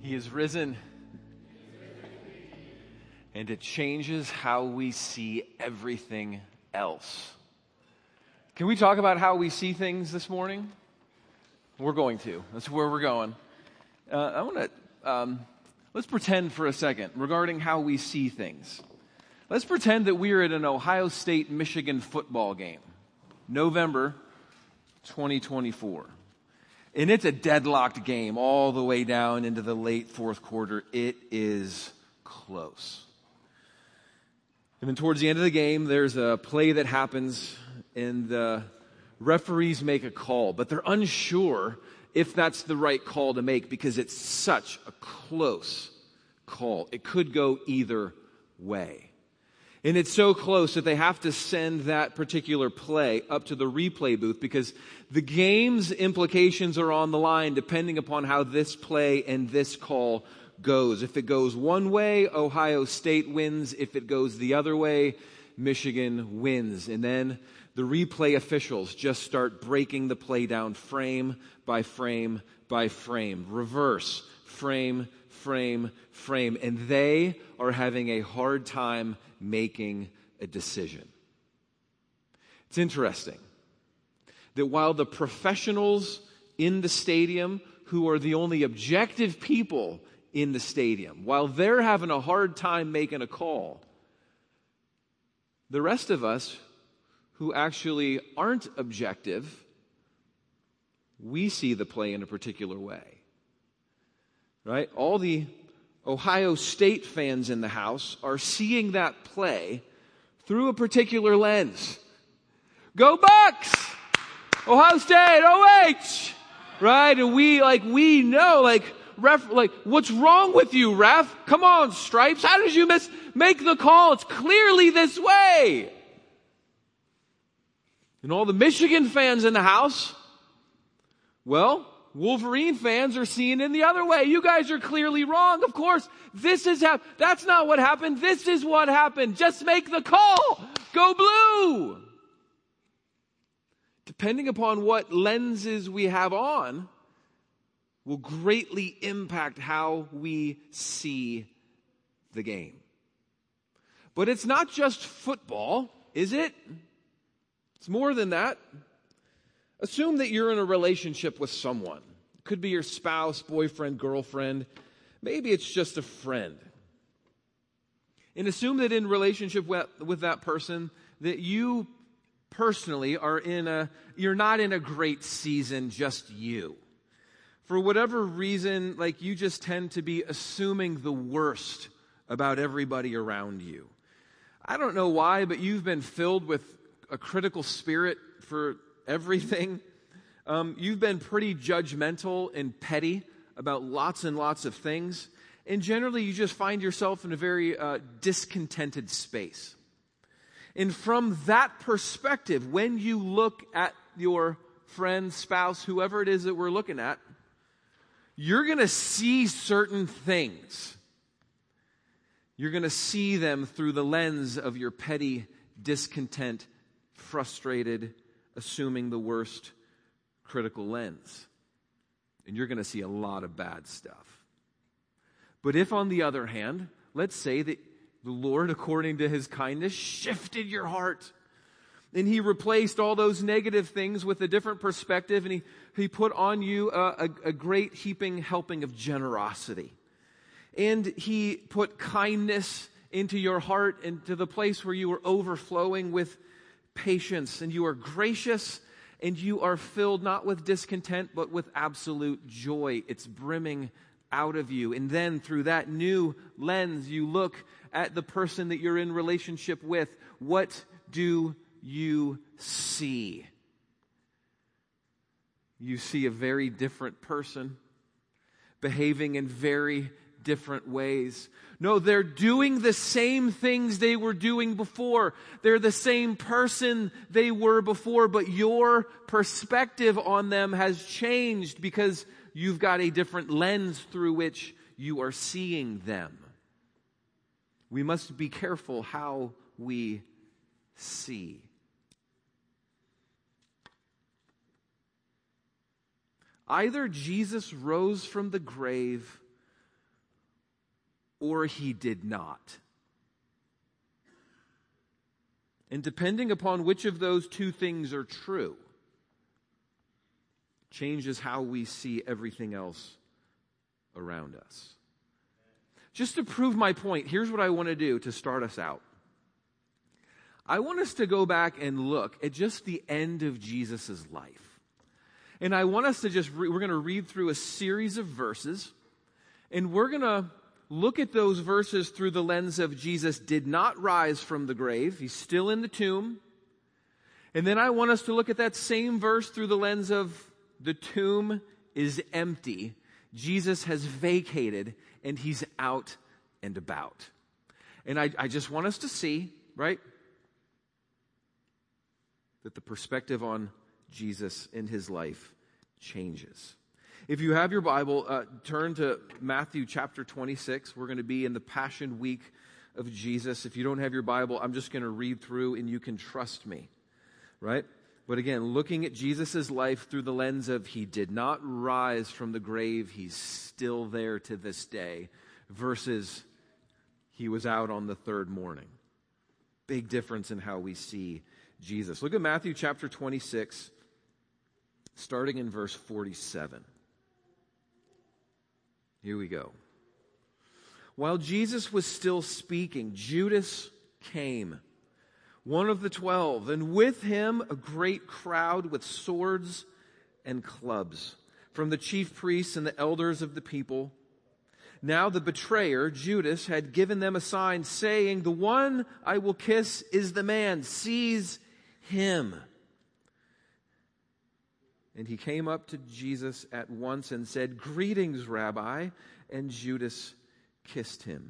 He is risen, and it changes how we see everything else. Can we talk about how we see things this morning? We're going to. That's where we're going. Let's pretend for a second regarding how we see things. Let's pretend that we're at an Ohio State-Michigan football game, November 2024. And it's a deadlocked game all the way down into the late fourth quarter. It is close. And then towards the end of the game, there's a play that happens, and the referees make a call. But they're unsure if that's the right call to make because it's such a close call. It could go either way. And it's so close that they have to send that particular play up to the replay booth because the game's implications are on the line depending upon how this play and this call goes. If it goes one way, Ohio State wins. If it goes the other way, Michigan wins. And then the replay officials just start breaking the play down frame by frame by frame. Reverse, frame, frame, frame. And they are having a hard time making a decision. It's interesting that while the professionals in the stadium, who are the only objective people in the stadium, while they're having a hard time making a call, the rest of us who actually aren't objective, we see the play in a particular way. Right? All the Ohio State fans in the house are seeing that play through a particular lens. Go Bucks! Ohio State, OH! Right? And we know, ref, what's wrong with you, ref? Come on, Stripes. How did you make the call? It's clearly this way. And all the Michigan fans in the house, well, Wolverine fans are seeing it the other way. You guys are clearly wrong. Of course, that's not what happened. This is what happened. Just make the call. Go blue. Depending upon what lenses we have on, will greatly impact how we see the game. But it's not just football, is it? It's more than that. Assume that you're in a relationship with someone. It could be your spouse, boyfriend, girlfriend. Maybe it's just a friend. And assume that in relationship with that person, that you personally you're not in a great season, just you. For whatever reason, you just tend to be assuming the worst about everybody around you. I don't know why, but you've been filled with a critical spirit for everything. You've been pretty judgmental and petty about lots and lots of things. And generally, you just find yourself in a very discontented space. And from that perspective, when you look at your friend, spouse, whoever it is that we're looking at, you're going to see certain things. You're going to see them through the lens of your petty, discontent, frustrated, assuming the worst, critical lens. And you're going to see a lot of bad stuff. But if, on the other hand, let's say that the Lord, according to His kindness, shifted your heart, and He replaced all those negative things with a different perspective, and He put on you a great heaping helping of generosity. And He put kindness into your heart and to the place where you were overflowing with patience, and you are gracious, and you are filled not with discontent, but with absolute joy. It's brimming out of you. And then through that new lens, you look at the person that you're in relationship with. What do you see? You see a very different person behaving in very different ways. No, they're doing the same things they were doing before. They're the same person they were before, but your perspective on them has changed because you've got a different lens through which you are seeing them. We must be careful how we see. Either Jesus rose from the grave or he did not. And depending upon which of those two things are true, changes how we see everything else around us. Just to prove my point, here's what I want to do to start us out. I want us to go back and look at just the end of Jesus' life. And I want us to we're going to read through a series of verses, and we're going to look at those verses through the lens of Jesus did not rise from the grave. He's still in the tomb. And then I want us to look at that same verse through the lens of the tomb is empty. Jesus has vacated, and he's out and about. And I just want us to see, right, that the perspective on Jesus in his life changes. If you have your Bible, turn to Matthew chapter 26. We're going to be in the Passion Week of Jesus. If you don't have your Bible, I'm just going to read through and you can trust me, right? But again, looking at Jesus' life through the lens of he did not rise from the grave, he's still there to this day, versus he was out on the third morning. Big difference in how we see Jesus. Look at Matthew chapter 26, starting in verse 47. Here we go. While Jesus was still speaking, Judas came, one of the 12, and with him a great crowd with swords and clubs from the chief priests and the elders of the people. Now the betrayer, Judas, had given them a sign saying, "The one I will kiss is the man. Seize him." And he came up to Jesus at once and said, "Greetings, Rabbi." And Judas kissed him.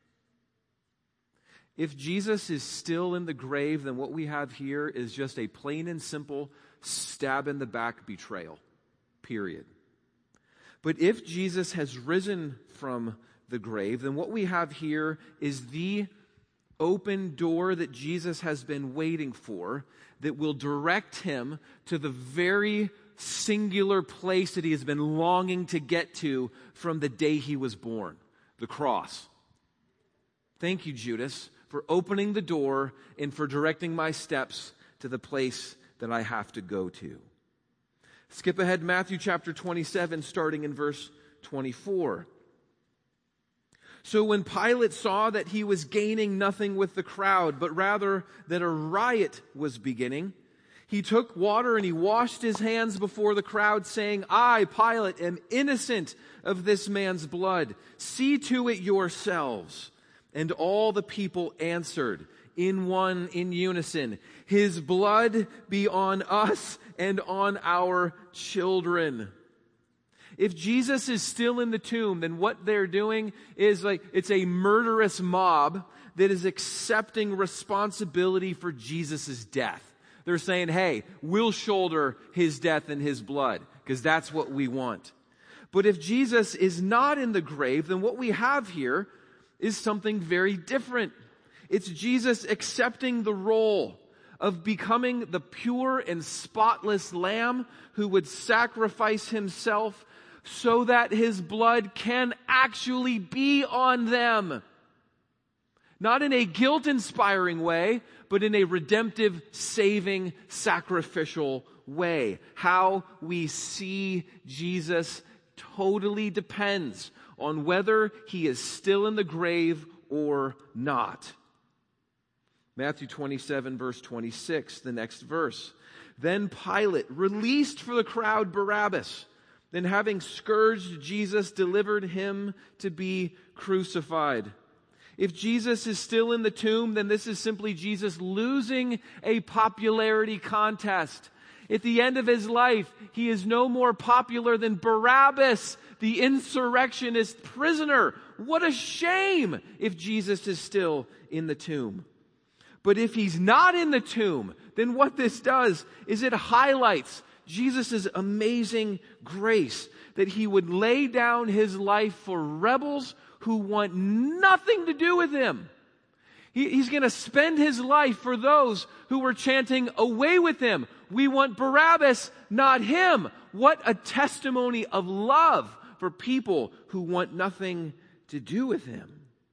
If Jesus is still in the grave, then what we have here is just a plain and simple stab in the back betrayal. Period. But if Jesus has risen from the grave, then what we have here is the open door that Jesus has been waiting for that will direct him to the very singular place that he has been longing to get to from the day he was born, the cross. Thank you, Judas, for opening the door and for directing my steps to the place that I have to go to. Skip ahead to Matthew chapter 27, starting in verse 24. So when Pilate saw that he was gaining nothing with the crowd, but rather that a riot was beginning, he took water and he washed his hands before the crowd, saying, "I, Pilate, am innocent of this man's blood. See to it yourselves." And all the people answered in unison, "His blood be on us and on our children." If Jesus is still in the tomb, then what they're doing is it's a murderous mob that is accepting responsibility for Jesus' death. They're saying, hey, we'll shoulder his death and his blood because that's what we want. But if Jesus is not in the grave, then what we have here is something very different. It's Jesus accepting the role of becoming the pure and spotless lamb who would sacrifice himself so that his blood can actually be on them. Not in a guilt-inspiring way, but in a redemptive, saving, sacrificial way. How we see Jesus totally depends on whether he is still in the grave or not. Matthew 27, verse 26, the next verse. Then Pilate released for the crowd Barabbas. Then having scourged Jesus, delivered him to be crucified. If Jesus is still in the tomb, then this is simply Jesus losing a popularity contest. At the end of his life, he is no more popular than Barabbas, the insurrectionist prisoner. What a shame if Jesus is still in the tomb. But if he's not in the tomb, then what this does is it highlights Jesus' amazing grace that he would lay down his life for rebels who want nothing to do with him. He's going to spend his life for those who were chanting, "Away with him. We want Barabbas, not him." What a testimony of love for people who want nothing to do with him.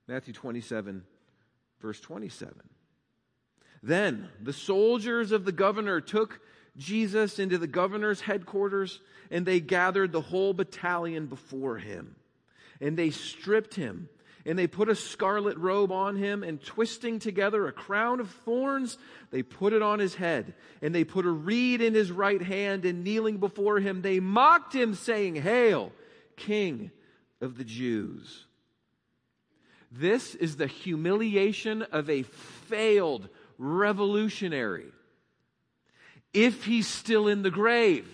Matthew 27, verse 27. Then the soldiers of the governor took Jesus into the governor's headquarters, and they gathered the whole battalion before him. And they stripped him, and they put a scarlet robe on him, and twisting together a crown of thorns, they put it on his head. And they put a reed in his right hand, and kneeling before him, they mocked him, saying, "Hail, King of the Jews." This is the humiliation of a failed revolutionary. If he's still in the grave.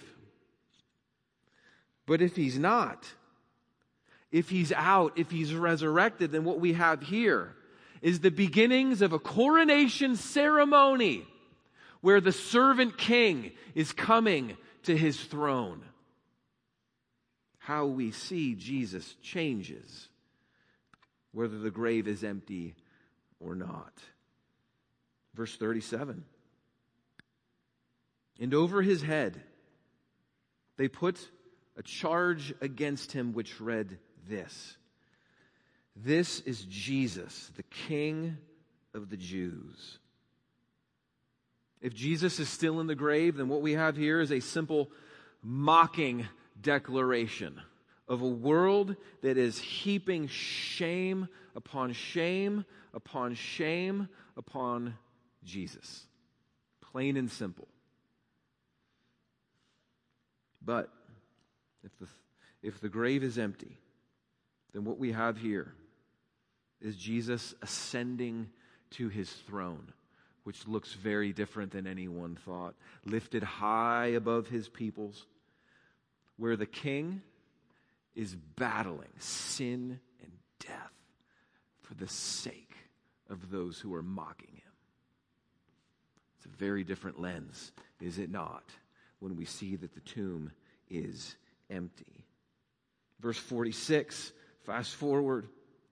But if he's not, if he's out, if he's resurrected, then what we have here is the beginnings of a coronation ceremony where the servant king is coming to his throne. How we see Jesus changes, whether the grave is empty or not. Verse 37. And over his head they put a charge against him which read this: "This is Jesus, the King of the Jews." If Jesus is still in the grave, then what we have here is a simple mocking declaration of a world that is heaping shame upon shame upon shame upon Jesus. Plain and simple. But if the grave is empty, then what we have here is Jesus ascending to his throne, which looks very different than anyone thought. Lifted high above his peoples, where the king is battling sin and death for the sake of those who are mocking him. It's a very different lens, is it not, when we see that the tomb is empty. Verse 46, fast forward.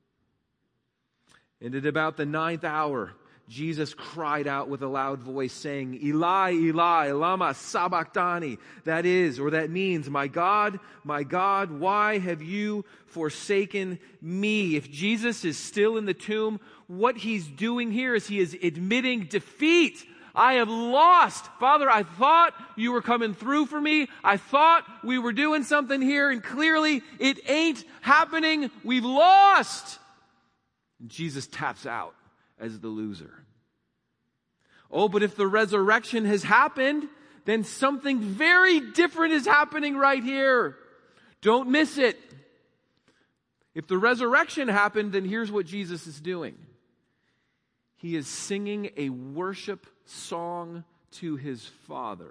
And at about the 9th hour, Jesus cried out with a loud voice, saying, "Eli, Eli, lama sabachthani." That means, my God, why have you forsaken me?" If Jesus is still in the tomb, what he's doing here is he is admitting defeat. I have lost. Father, I thought you were coming through for me. I thought we were doing something here, and clearly it ain't happening. We've lost. And Jesus taps out as the loser. Oh, but if the resurrection has happened, then something very different is happening right here. Don't miss it. If the resurrection happened, then here's what Jesus is doing. He is singing a worship song to his Father.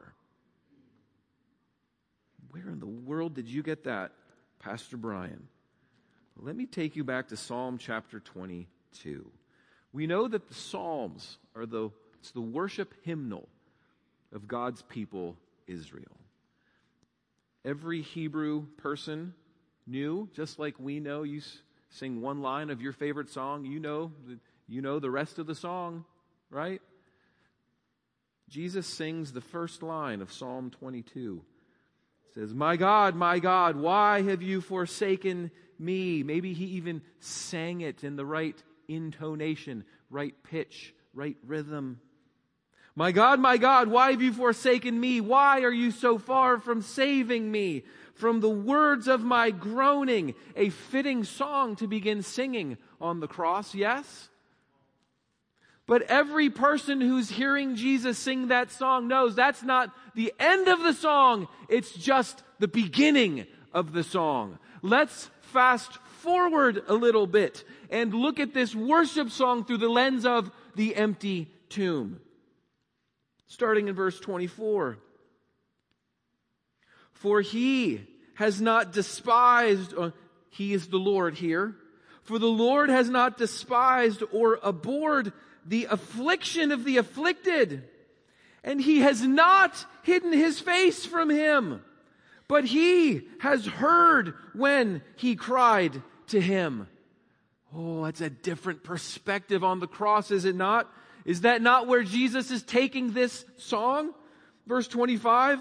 Where in the world did you get that, Pastor Brian? Let me take you back to Psalm chapter 22. We know that the Psalms are it's the worship hymnal of God's people, Israel. Every Hebrew person knew, just like we know, you sing one line of your favorite song, you know the rest of the song, right? Jesus sings the first line of Psalm 22. It says, my God, why have you forsaken me?" Maybe he even sang it in the right intonation, right pitch, right rhythm. My God, why have you forsaken me? Why are you so far from saving me? From the words of my groaning, a fitting song to begin singing on the cross, yes? But every person who's hearing Jesus sing that song knows that's not the end of the song. It's just the beginning of the song. Let's fast forward a little bit and look at this worship song through the lens of the empty tomb. Starting in verse 24. For he has not despised, he is the Lord here. For the Lord has not despised or abhorred the affliction of the afflicted, and he has not hidden his face from him, but he has heard when he cried to him. Oh, that's a different perspective on the cross, is it not? Is that not where Jesus is taking this song? Verse 25,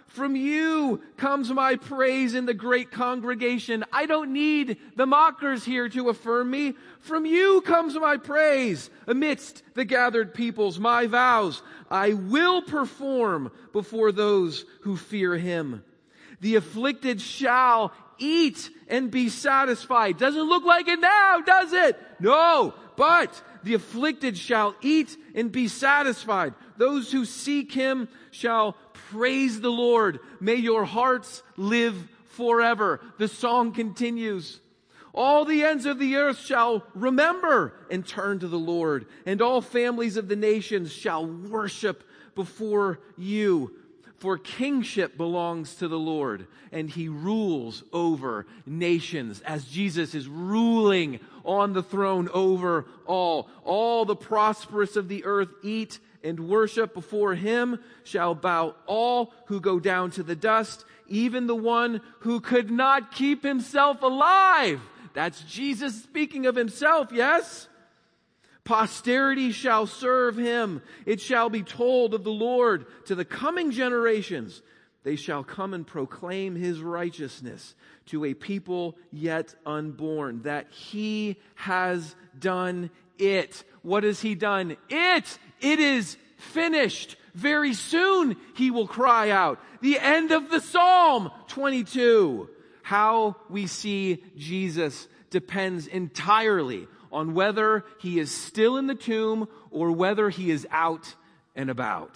From you comes my praise in the great congregation. I don't need the mockers here to affirm me. From you comes my praise amidst the gathered peoples. My vows I will perform before those who fear him. The afflicted shall eat and be satisfied. Doesn't look like it now, does it? No, but the afflicted shall eat and be satisfied. Those who seek him shall praise the Lord. May your hearts live forever. The song continues. All the ends of the earth shall remember and turn to the Lord, and all families of the nations shall worship before you. For kingship belongs to the Lord, and he rules over nations as Jesus is ruling on the throne over all. All the prosperous of the earth eat and worship before him shall bow, all who go down to the dust, even the one who could not keep himself alive. That's Jesus speaking of himself, yes? Posterity shall serve him. It shall be told of the Lord to the coming generations. They shall come and proclaim his righteousness to a people yet unborn, that he has done it. What has he done? It is finished. Very soon he will cry out. The end of the Psalm 22. How we see Jesus depends entirely on whether he is still in the tomb or whether he is out and about.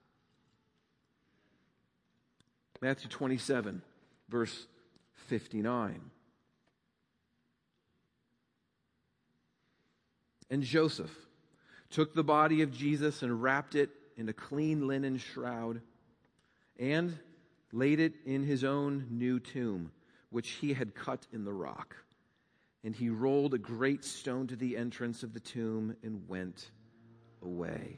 Matthew 27, verse 59. And Joseph took the body of Jesus and wrapped it in a clean linen shroud and laid it in his own new tomb, which he had cut in the rock. And he rolled a great stone to the entrance of the tomb and went away.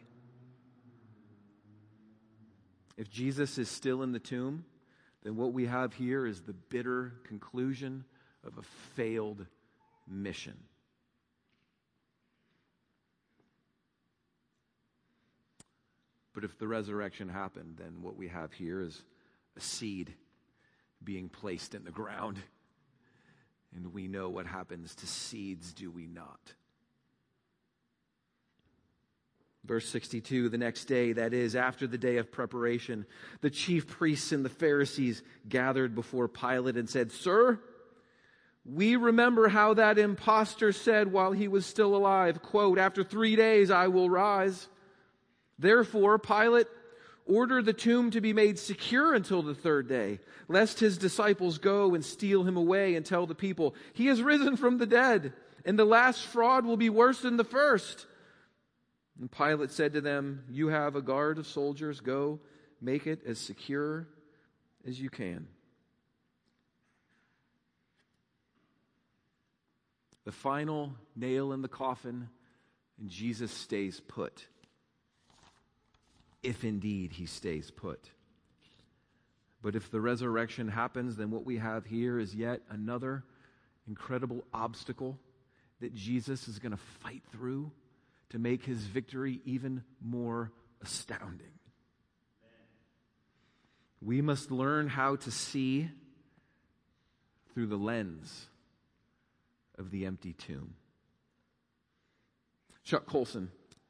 If Jesus is still in the tomb, then what we have here is the bitter conclusion of a failed mission. But if the resurrection happened, then what we have here is a seed being placed in the ground. And we know what happens to seeds, do we not? Verse 62, the next day, that is, after the day of preparation, the chief priests and the Pharisees gathered before Pilate and said, "Sir, we remember how that impostor said while he was still alive, quote, 'After 3 days I will rise.' Therefore, Pilate ordered the tomb to be made secure until the 3rd day, lest his disciples go and steal him away and tell the people, 'He has risen from the dead,' and the last fraud will be worse than the first." And Pilate said to them, "You have a guard of soldiers. Go, make it as secure as you can." The final nail in the coffin, and Jesus stays put. If indeed he stays put. But if the resurrection happens, then what we have here is yet another incredible obstacle that Jesus is going to fight through to make his victory even more astounding. We must learn how to see through the lens of the empty tomb. Chuck Colson,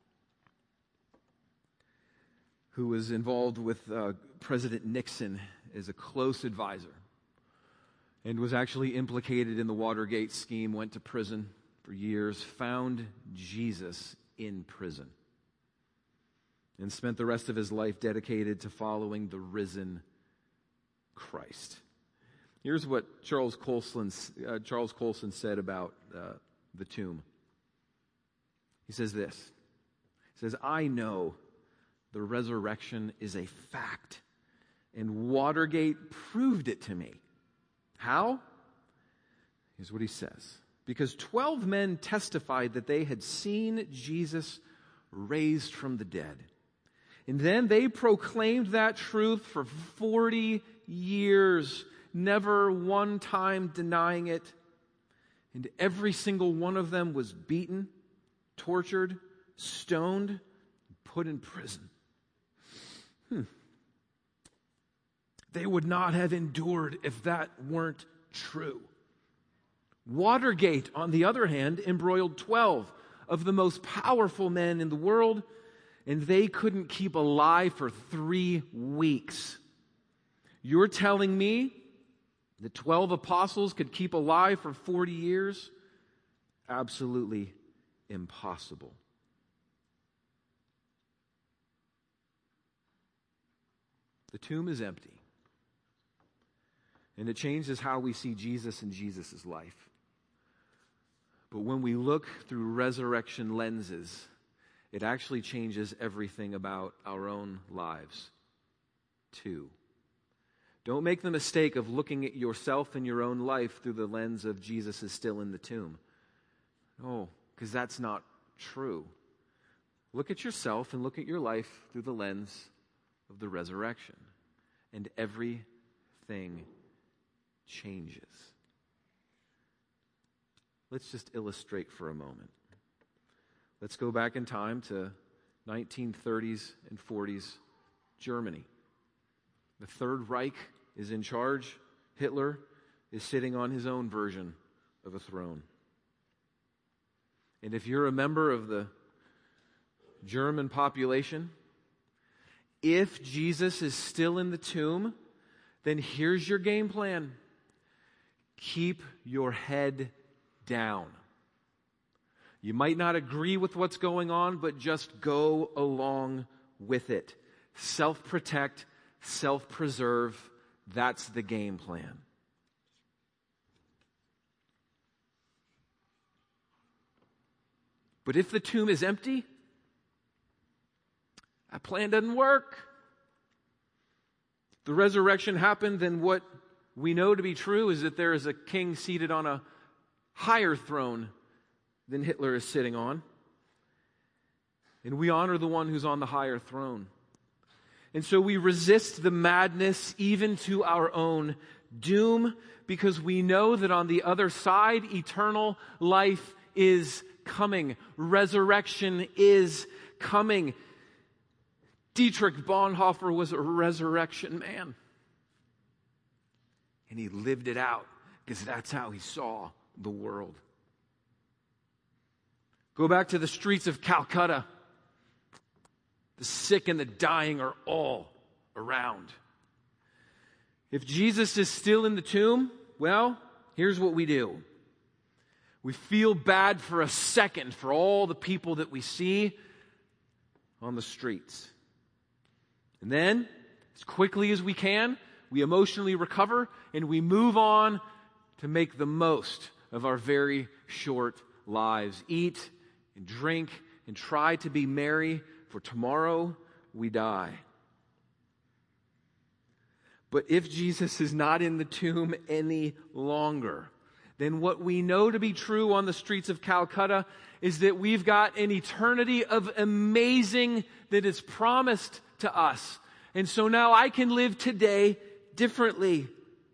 who was involved with President Nixon as a close advisor and was actually implicated in the Watergate scheme, went to prison for years, found Jesus in prison, and spent the rest of his life dedicated to following the risen Christ. Here's what Charles Colson said about the tomb. He says this. He says, "I know the resurrection is a fact, and Watergate proved it to me." How? Here's what he says. Because 12 men testified that they had seen Jesus raised from the dead. And then they proclaimed that truth for 40 years, never one time denying it. And every single one of them was beaten, tortured, stoned, put in prison. They would not have endured if that weren't true. Watergate, on the other hand, embroiled 12 of the most powerful men in the world, and they couldn't keep alive for 3 weeks. You're telling me the 12 apostles could keep alive for 40 years? Absolutely impossible. The tomb is empty. And it changes how we see Jesus and Jesus' life. But when we look through resurrection lenses, it actually changes everything about our own lives, too. Don't make the mistake of looking at yourself and your own life through the lens of Jesus is still in the tomb. No, because that's not true. Look at yourself and look at your life through the lens of the resurrection, and everything changes. Let's just illustrate for a moment. Let's go back in time to 1930s and 40s Germany. The Third Reich is in charge. Hitler is sitting on his own version of a throne. And if you're a member of the German population, if Jesus is still in the tomb, then here's your game plan. Keep your head down. You might not agree with what's going on, but just go along with it. Self-protect, self-preserve. That's the game plan. But if the tomb is empty, that plan doesn't work. The resurrection happened, then what we know to be true is that there is a king seated on a higher throne than Hitler is sitting on. And we honor the one who's on the higher throne. And so we resist the madness even to our own doom, because we know that on the other side, eternal life is coming. Resurrection is coming. Dietrich Bonhoeffer was a resurrection man. And he lived it out because that's how he saw the world. Go back to the streets of Calcutta. The sick and the dying are all around. If Jesus is still in the tomb, well, here's what we do. We feel bad for a second for all the people that we see on the streets. And then, as quickly as we can, we emotionally recover and we move on to make the most of our very short lives. Eat and drink and try to be merry, for tomorrow we die. But if Jesus is not in the tomb any longer, then what we know to be true on the streets of Calcutta is that we've got an eternity of amazing that is promised to us. And so now I can live today differently.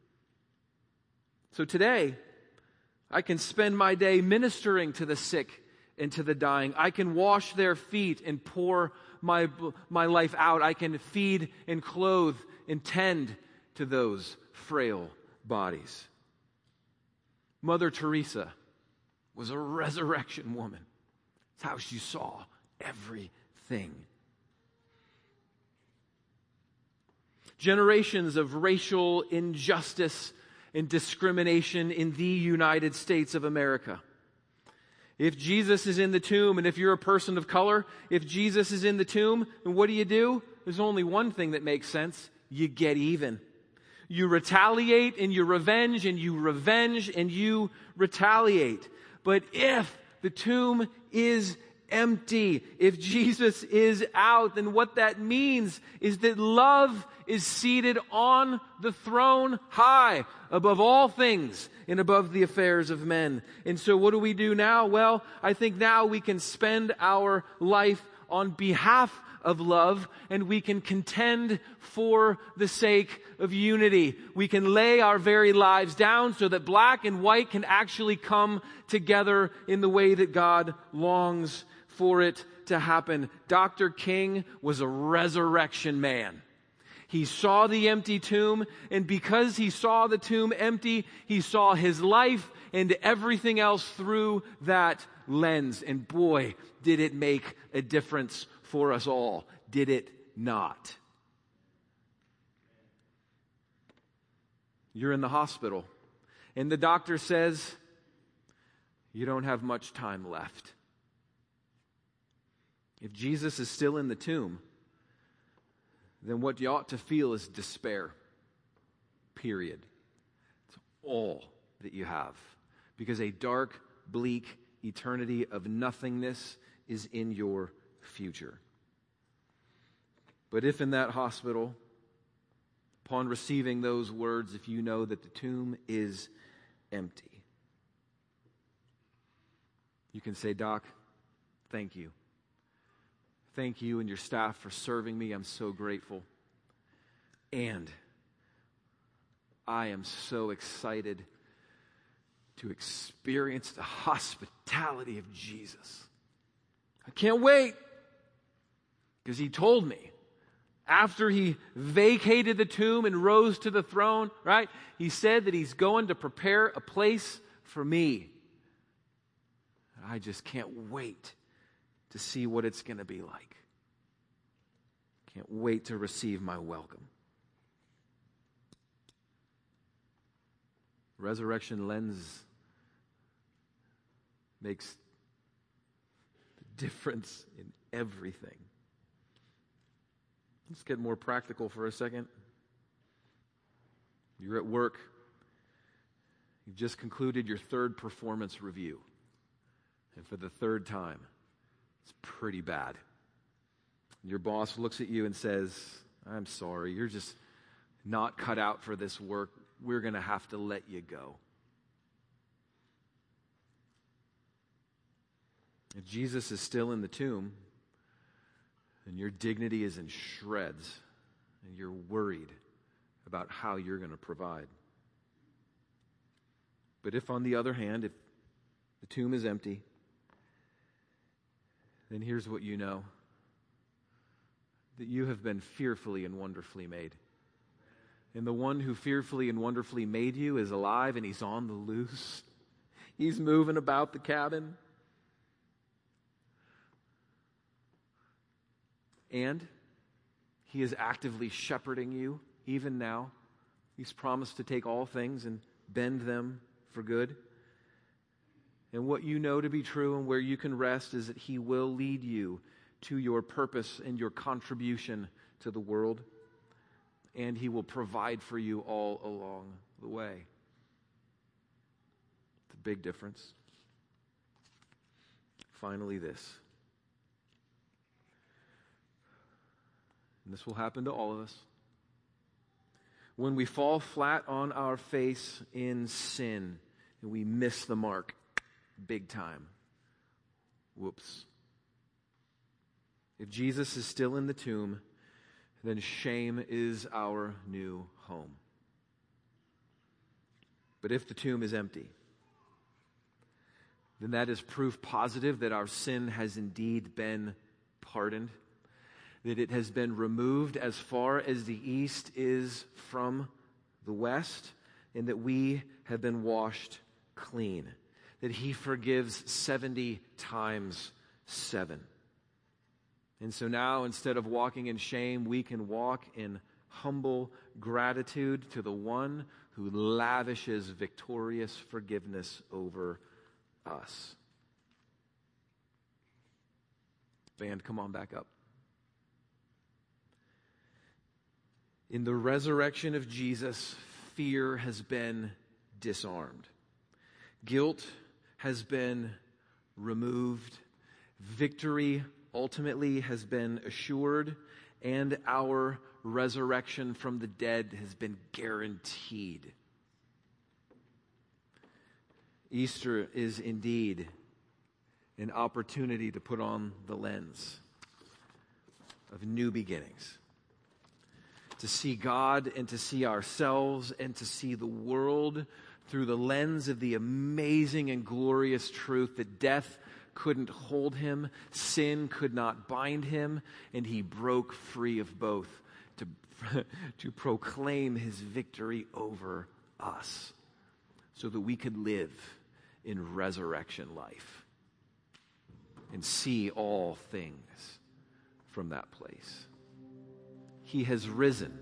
So today, I can spend my day ministering to the sick and to the dying. I can wash their feet and pour my life out. I can feed and clothe and tend to those frail bodies. Mother Teresa was a resurrection woman. That's how she saw everything. Generations of racial injustice and discrimination in the United States of America. If Jesus is in the tomb, and if you're a person of color, if Jesus is in the tomb, then what do? There's only one thing that makes sense. You get even. You retaliate and you revenge and you revenge and you retaliate. But if the tomb is empty, if Jesus is out, then what that means is that love is seated on the throne high above all things and above the affairs of men. And so what do we do now? Well, I think now we can spend our life on behalf of love, and we can contend for the sake of unity. We can lay our very lives down so that black and white can actually come together in the way that God longs for it to happen. Dr. King was a resurrection man. He saw the empty tomb, and because he saw the tomb empty, he saw his life and everything else through that lens. And boy, did it make a difference for us all, did it not? You're in the hospital, and the doctor says, you don't have much time left. If Jesus is still in the tomb, then what you ought to feel is despair. Period. It's all that you have. Because a dark, bleak eternity of nothingness is in your future. But if in that hospital, upon receiving those words, if you know that the tomb is empty, you can say, Doc, thank you. Thank you and your staff for serving me. I'm so grateful. And I am so excited to experience the hospitality of Jesus. I can't wait, because he told me after he vacated the tomb and rose to the throne, right? He said that he's going to prepare a place for me. I just can't wait to see what it's going to be like. Can't wait to receive my welcome. Resurrection lens makes the difference in everything. Let's get more practical for a second. You're at work. You've just concluded your third performance review. And for the third time, it's pretty bad. Your boss looks at you and says, I'm sorry, you're just not cut out for this work. We're going to have to let you go. If Jesus is still in the tomb, and your dignity is in shreds, and you're worried about how you're going to provide. But if, on the other hand, if the tomb is empty, then here's what you know. That you have been fearfully and wonderfully made. And the one who fearfully and wonderfully made you is alive, and he's on the loose. He's moving about the cabin. And he is actively shepherding you even now. He's promised to take all things and bend them for good. And what you know to be true and where you can rest is that he will lead you to your purpose and your contribution to the world. And he will provide for you all along the way. It's a big difference. Finally, this. And this will happen to all of us. When we fall flat on our face in sin and we miss the mark big time. Whoops. If Jesus is still in the tomb, then shame is our new home. But if the tomb is empty, then that is proof positive that our sin has indeed been pardoned, that it has been removed as far as the east is from the west, and that we have been washed clean, that he forgives 70 times 7. And so now, instead of walking in shame, we can walk in humble gratitude to the one who lavishes victorious forgiveness over us. Band, come on back up. In the resurrection of Jesus, fear has been disarmed. Guilt has been removed. Victory ultimately has been assured, and our resurrection from the dead has been guaranteed. Easter is indeed an opportunity to put on the lens of new beginnings, to see God and to see ourselves and to see the world through the lens of the amazing and glorious truth that death couldn't hold him, sin could not bind him, and he broke free of both to proclaim his victory over us so that we could live in resurrection life and see all things from that place. He has risen.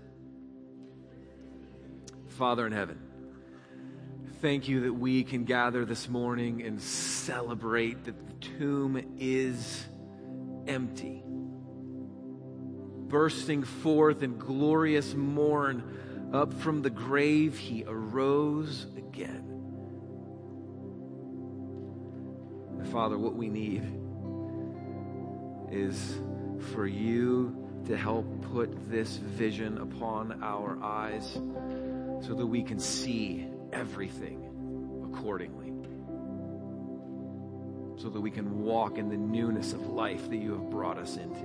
Father in heaven, thank you that we can gather this morning and celebrate that the tomb is empty. Bursting forth in glorious morn, up from the grave, he arose again. And Father, what we need is for you to help put this vision upon our eyes so that we can see everything accordingly. So that we can walk in the newness of life that you have brought us into.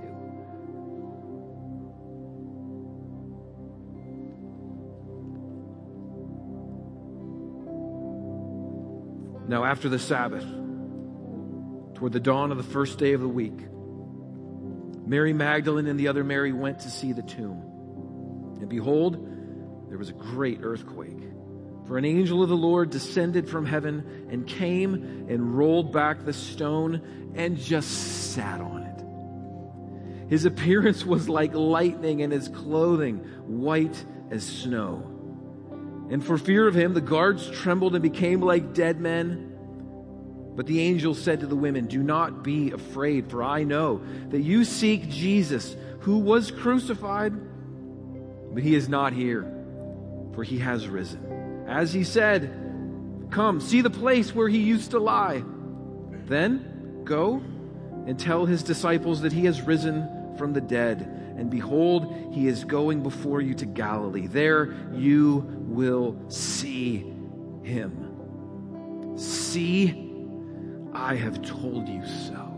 Now, after the Sabbath, toward the dawn of the first day of the week, Mary Magdalene and the other Mary went to see the tomb. And behold, there was a great earthquake. For an angel of the Lord descended from heaven and came and rolled back the stone and just sat on it. His appearance was like lightning and his clothing white as snow. And for fear of him, the guards trembled and became like dead men. But the angel said to the women, "Do not be afraid, for I know that you seek Jesus, who was crucified. But he is not here, for he has risen. As he said, come, see the place where he used to lie. Then go and tell his disciples that he has risen from the dead. And behold, he is going before you to Galilee. There you will see him. See, I have told you so."